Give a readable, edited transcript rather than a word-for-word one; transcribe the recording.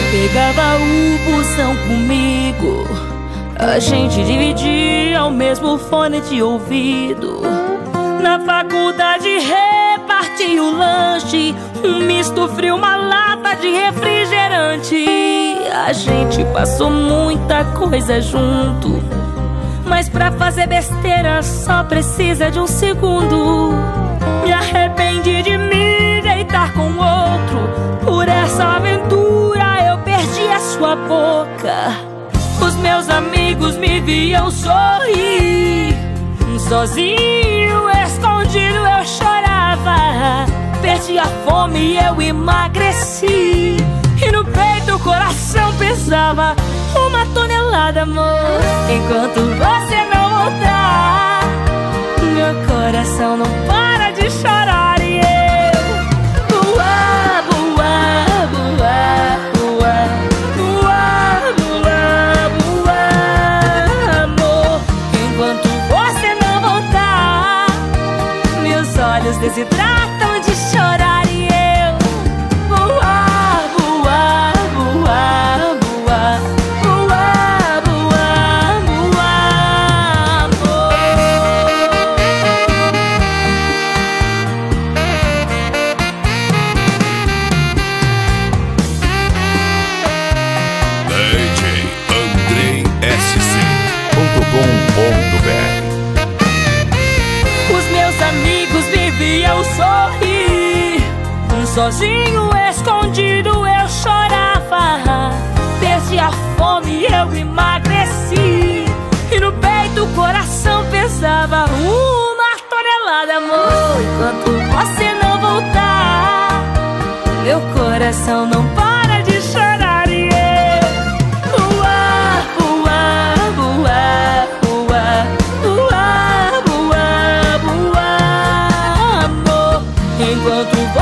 Pegava o busão comigo, a gente dividia o mesmo fone de ouvido. Na faculdade repartia o lanche, um misto frio, uma lata de refrigerante. A gente passou muita coisa junto, mas pra fazer besteira só precisa de um segundo. Me arrependi de me deitar com outro, por essa aventura eu perdi a sua boca. Os meus amigos me viam sorrir, sozinho, escondido eu chorava. Perdi a fome e eu emagreci, e no peito o coração pesava 1 tonelada, amor. Enquanto você não voltar, meu coração não para de chorar. E eu voar, voar, voar, voar, voar, voar, voar, amor. Enquanto você não voltar, meus olhos desidratam de chorar. E eu voar, voar, voar, voar, voar, voar, voar, amor. DJ Andrei SC.com.br. Os meus amigos me viam sorrir, sozinho, escondido eu chorava. Perdi a fome e eu emagreci, e no peito o coração pesava 1 tonelada, amor. Enquanto você não voltar, meu coração não para de chorar. E eu voar, voar, voar, voar, voar, voar, voar, amor. Enquanto